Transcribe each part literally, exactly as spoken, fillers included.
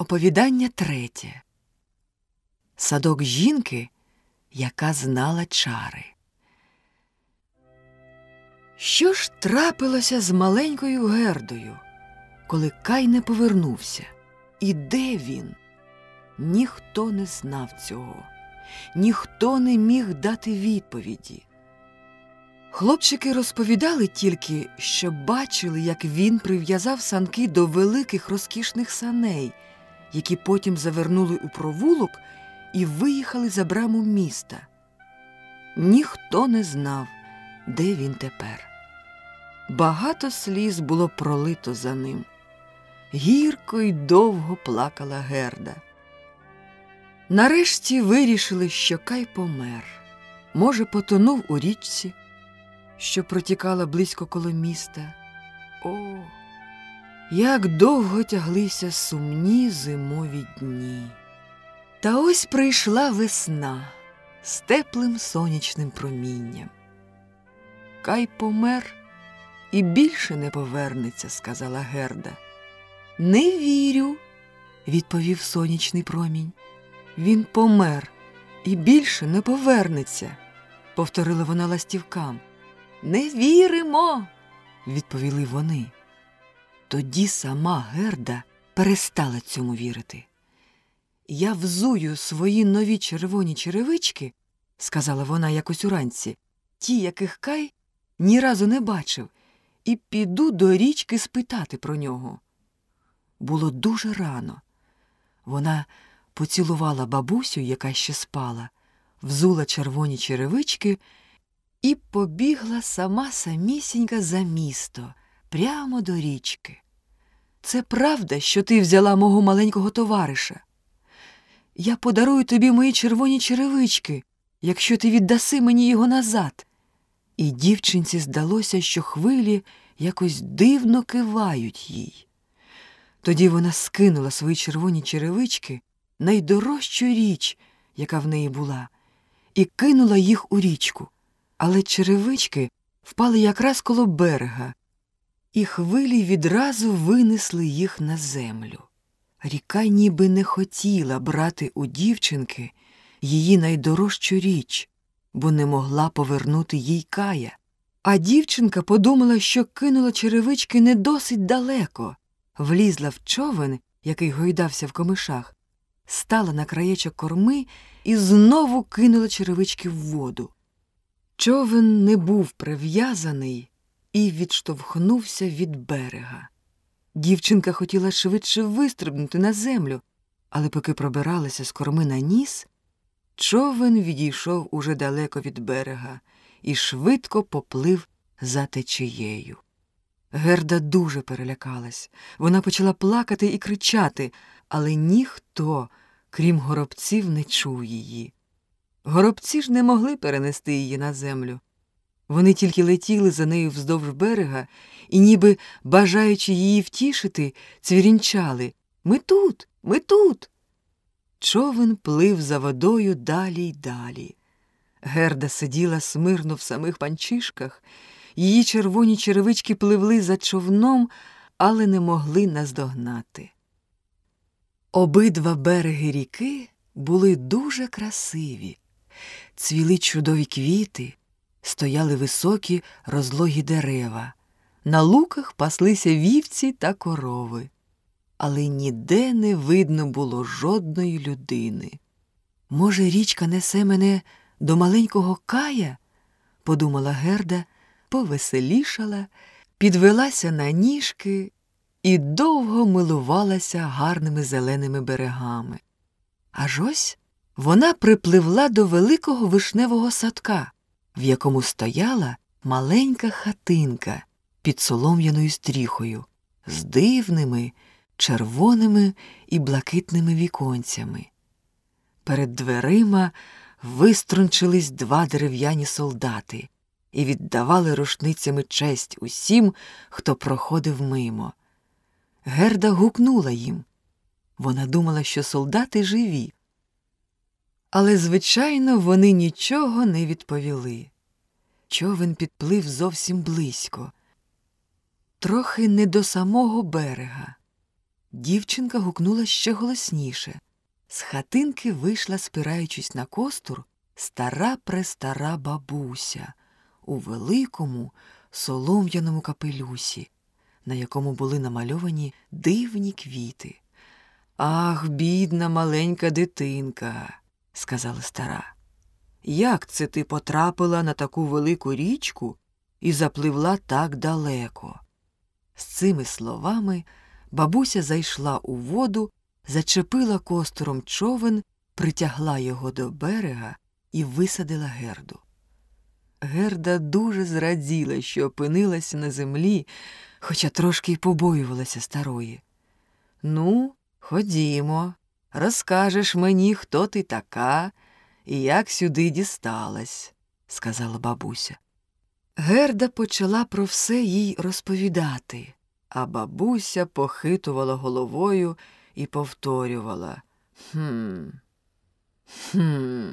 Оповідання третє. Садок жінки, яка знала чари. Що ж трапилося з маленькою Гердою, коли Кай не повернувся? І де він? Ніхто не знав цього. Ніхто не міг дати відповіді. Хлопчики розповідали тільки, що бачили, як він прив'язав санки до великих розкішних саней, які потім завернули у провулок і виїхали за браму міста. Ніхто не знав, де він тепер. Багато сліз було пролито за ним. Гірко й довго плакала Герда. Нарешті вирішили, що Кай помер. Може, потонув у річці, що протікала близько коло міста. О, як довго тяглися сумні зимові дні. Та ось прийшла весна з теплим сонячним промінням. Кай помер і більше не повернеться, сказала Герда. Не вірю, відповів сонячний промінь. Він помер і більше не повернеться, повторила вона ластівкам. Не віримо, відповіли вони. Тоді сама Герда перестала цьому вірити. Я взую свої нові червоні черевички, сказала вона якось уранці, ті, яких Кай ні разу не бачив, і піду до річки спитати про нього. Було дуже рано. Вона поцілувала бабусю, яка ще спала, взула червоні черевички і побігла сама самісінька за місто, прямо до річки. Це правда, що ти взяла мого маленького товариша? Я подарую тобі мої червоні черевички, якщо ти віддаси мені його назад. І дівчинці здалося, що хвилі якось дивно кивають їй. Тоді вона скинула свої червоні черевички, найдорожчу річ, яка в неї була, і кинула їх у річку. Але черевички впали якраз коло берега, і хвилі відразу винесли їх на землю. Ріка ніби не хотіла брати у дівчинки її найдорожчу річ, бо не могла повернути їй Кая. А дівчинка подумала, що кинула черевички не досить далеко, влізла в човен, який гойдався в комишах, стала на краєчок корми і знову кинула черевички в воду. Човен не був прив'язаний і відштовхнувся від берега. Дівчинка хотіла швидше вистрибнути на землю, але поки пробиралася з корми на ніс, човен відійшов уже далеко від берега і швидко поплив за течією. Герда дуже перелякалась. Вона почала плакати і кричати, але ніхто, крім горобців, не чув її. Горобці ж не могли перенести її на землю. Вони тільки летіли за нею вздовж берега і, ніби бажаючи її втішити, цвірінчали. «Ми тут! Ми тут!» Човен плив за водою далі й далі. Герда сиділа смирно в самих панчишках, її червоні черевички пливли за човном, але не могли наздогнати. Обидва береги ріки були дуже красиві. Цвіли чудові квіти, стояли високі розлогі дерева. На луках паслися вівці та корови. Але ніде не видно було жодної людини. «Може, річка несе мене до маленького Кая?» – подумала Герда, повеселішала, підвелася на ніжки і довго милувалася гарними зеленими берегами. Аж ось вона припливла до великого вишневого садка, в якому стояла маленька хатинка під солом'яною стріхою з дивними червоними і блакитними віконцями. Перед дверима виструнчились два дерев'яні солдати і віддавали рушницями честь усім, хто проходив мимо. Герда гукнула їм. Вона думала, що солдати живі. Але, звичайно, вони нічого не відповіли. Човен підплив зовсім близько, трохи не до самого берега. Дівчинка гукнула ще голосніше. З хатинки вийшла, спираючись на костур, стара-престара бабуся у великому солом'яному капелюсі, на якому були намальовані дивні квіти. «Ах, бідна маленька дитинка», – сказала стара. «Як це ти потрапила на таку велику річку і запливла так далеко?» З цими словами бабуся зайшла у воду, зачепила костуром човен, притягла його до берега і висадила Герду. Герда дуже зраділа, що опинилася на землі, хоча трошки й побоювалася старої. «Ну, ходімо, розкажеш мені, хто ти така і як сюди дісталась», – сказала бабуся. Герда почала про все їй розповідати, а бабуся похитувала головою і повторювала «Хм, хм».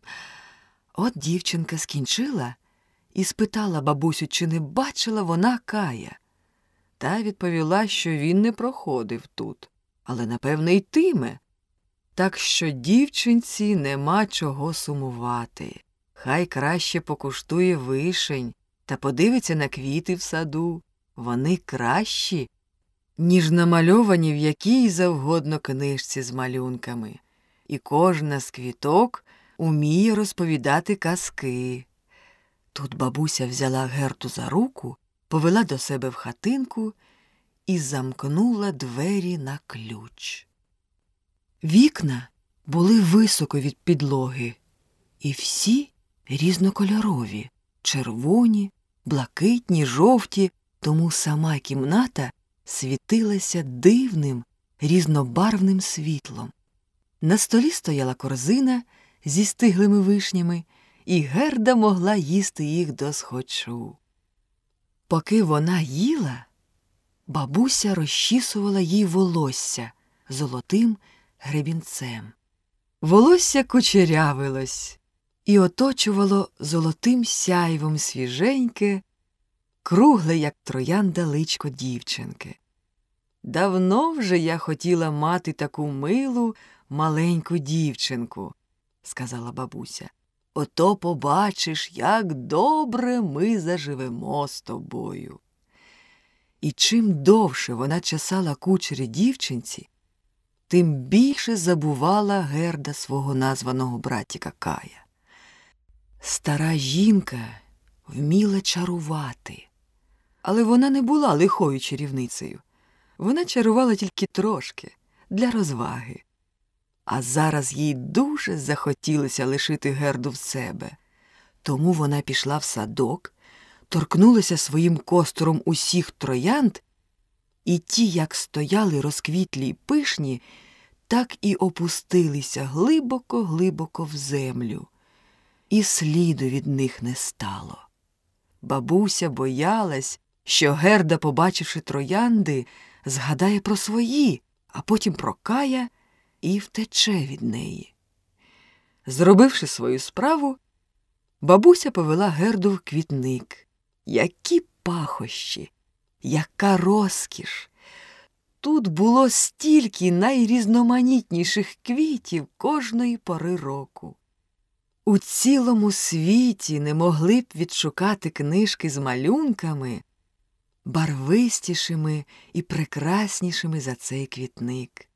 От дівчинка скінчила і спитала бабусю, чи не бачила вона Кая. Та відповіла, що він не проходив тут, але, напевне, йтиме. Так що дівчинці нема чого сумувати. Хай краще покуштує вишень та подивиться на квіти в саду. Вони кращі, ніж намальовані в якій завгодно книжці з малюнками. І кожна з квіток уміє розповідати казки. Тут бабуся взяла Герду за руку, повела до себе в хатинку і замкнула двері на ключ. Вікна були високо від підлоги, і всі різнокольорові – червоні, блакитні, жовті, тому сама кімната світилася дивним, різнобарвним світлом. На столі стояла корзина зі стиглими вишнями, і Герда могла їсти їх досхочу. Поки вона їла, бабуся розчісувала їй волосся золотим гребінцем. Волосся кучерявилось і оточувало золотим сяйвом свіженьке, кругле, як троянда, личко дівчинки. «Давно вже я хотіла мати таку милу маленьку дівчинку», – сказала бабуся. «Ото побачиш, як добре ми заживемо з тобою». І чим довше вона чесала кучері дівчинці, тим більше забувала Герда свого названого братіка Кая. Стара жінка вміла чарувати, але вона не була лихою чарівницею. Вона чарувала тільки трошки, для розваги. А зараз їй дуже захотілося лишити Герду в себе. Тому вона пішла в садок, торкнулася своїм костуром усіх троянд, і ті, як стояли розквітлі й пишні, так і опустилися глибоко-глибоко в землю. І сліду від них не стало. Бабуся боялась, що Герда, побачивши троянди, згадає про свої, а потім про Кая і втече від неї. Зробивши свою справу, бабуся повела Герду в квітник. Які пахощі! Яка розкіш! Тут було стільки найрізноманітніших квітів кожної пори року. У цілому світі не могли б відшукати книжки з малюнками, барвистішими і прекраснішими за цей квітник.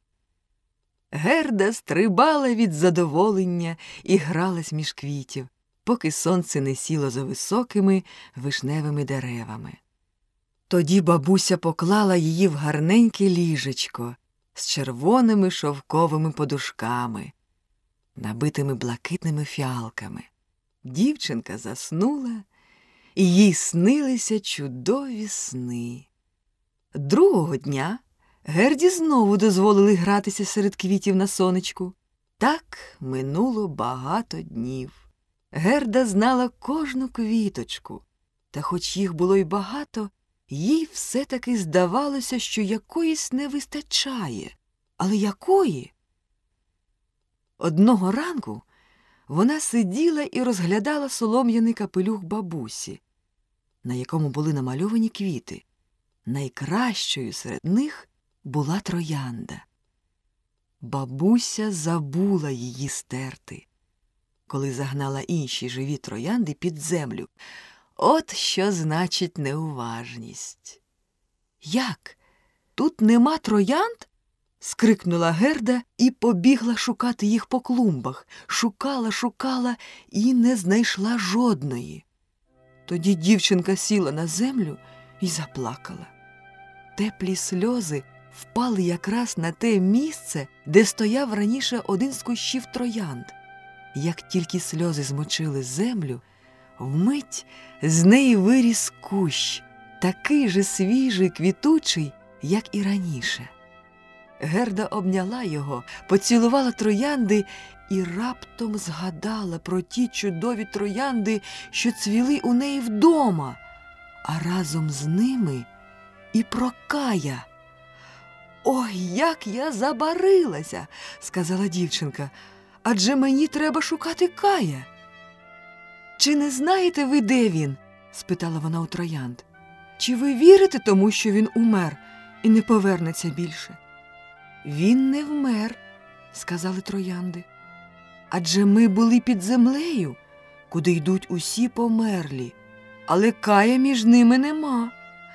Герда стрибала від задоволення і гралась між квітів, поки сонце не сіло за високими вишневими деревами. Тоді бабуся поклала її в гарненьке ліжечко з червоними шовковими подушками, набитими блакитними фіалками. Дівчинка заснула, і їй снилися чудові сни. Другого дня Герді знову дозволили гратися серед квітів на сонечку. Так минуло багато днів. Герда знала кожну квіточку, та хоч їх було й багато, їй все-таки здавалося, що якоїсь не вистачає. Але якої? Одного ранку вона сиділа і розглядала солом'яний капелюх бабусі, на якому були намальовані квіти. Найкращою серед них була троянда. Бабуся забула її стерти, коли загнала інші живі троянди під землю. От що значить неуважність. «Як? Тут нема троянд?» – скрикнула Герда і побігла шукати їх по клумбах. Шукала, шукала і не знайшла жодної. Тоді дівчинка сіла на землю і заплакала. Теплі сльози впали якраз на те місце, де стояв раніше один з кущів троянд. Як тільки сльози змочили землю, вмить з неї виріс кущ, такий же свіжий, квітучий, як і раніше. Герда обняла його, поцілувала троянди і раптом згадала про ті чудові троянди, що цвіли у неї вдома, а разом з ними і про Кая. «Ой, як я забарилася!» – сказала дівчинка. «Адже мені треба шукати Кая». «Чи не знаєте ви, де він?» – спитала вона у троянд. «Чи ви вірите тому, що він умер і не повернеться більше?» «Він не вмер», – сказали троянди. «Адже ми були під землею, куди йдуть усі померлі, але Кая між ними нема».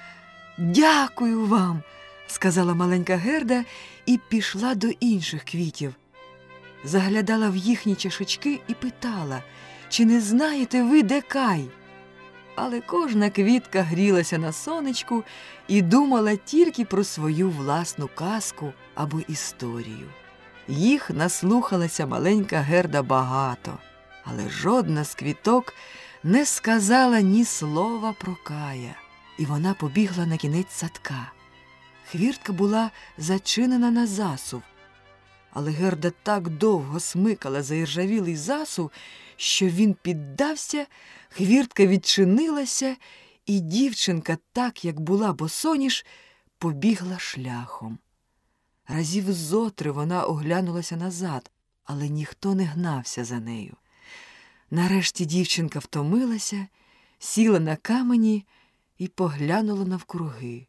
«Дякую вам», – сказала маленька Герда і пішла до інших квітів. Заглядала в їхні чашечки і питала, чи не знаєте ви, де Кай? Але кожна квітка грілася на сонечку і думала тільки про свою власну казку або історію. Їх наслухалася маленька Герда багато, але жодна з квіток не сказала ні слова про Кая. І вона побігла на кінець садка. Хвіртка була зачинена на засув, але Герда так довго смикала заіржавілий засув, що він піддався, хвіртка відчинилася, і дівчинка, так як була босоніж, побігла шляхом. Разів зотри вона оглянулася назад, але ніхто не гнався за нею. Нарешті дівчинка втомилася, сіла на камені і поглянула навкруги.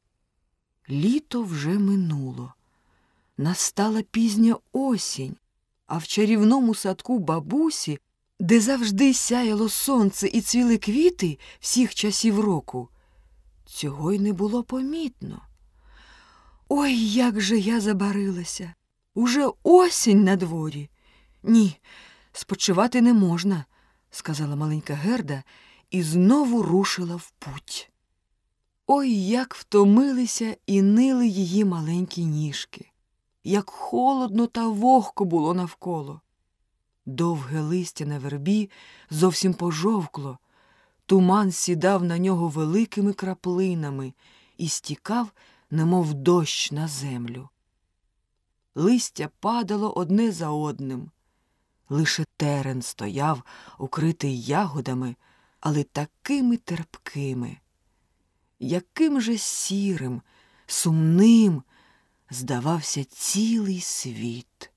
Літо вже минуло. Настала пізня осінь, а в чарівному садку бабусі, де завжди сяяло сонце і цвіли квіти всіх часів року, цього й не було помітно. «Ой, як же я забарилася! Уже осінь на дворі!» «Ні, спочивати не можна», – сказала маленька Герда і знову рушила в путь. Ой, як втомилися і нили її маленькі ніжки! Як холодно та вогко було навколо. Довге листя на вербі зовсім пожовкло, туман сідав на нього великими краплинами і стікав, немов дощ на землю. Листя падало одне за одним. Лише терен стояв, укритий ягодами, але такими терпкими. Яким же сірим, сумним здавався цілий світ.